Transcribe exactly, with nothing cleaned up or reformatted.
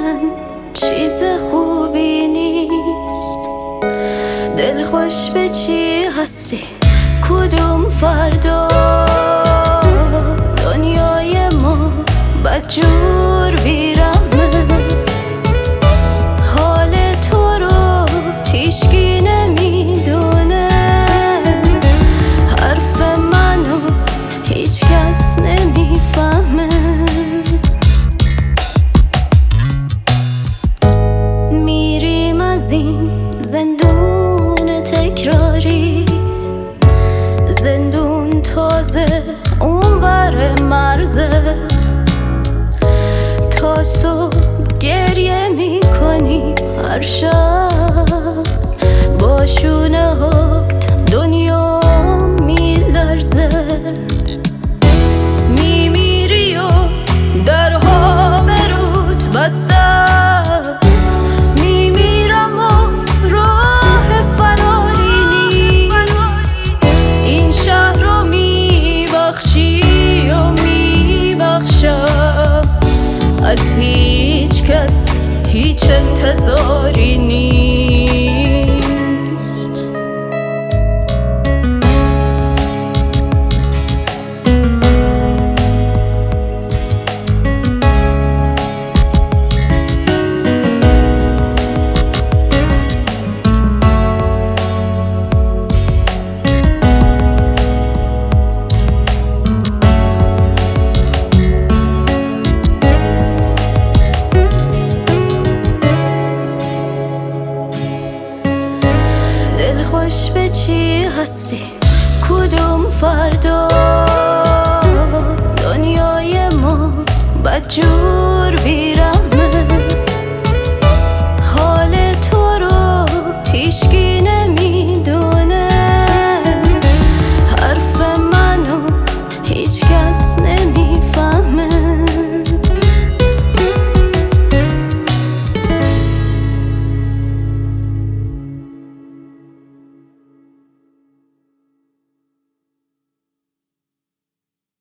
من چیز خوبی نیست. دل خوش به چی هستی؟ کدوم فردا؟ دنیای ما بدجور بیرحمه. حال تو رو هیچکی نمیدونه، حرف منو هیچ کس نمیفهمه. میریم از این زندون تکراری، زندون تازه اونور مرزه. تا صبح گریه میکنی هر شب، با شونه هات دنیا میلرزه. میمیری و درها به رود بسته است، میمیرم و راه فراری نیست. این شهر رو میبخشی و میبخشم، از هیچ کس هیچ انتظاری نیست. دل خوش به چی هستی؟ کدوم فردا؟ دنیای ما بدجور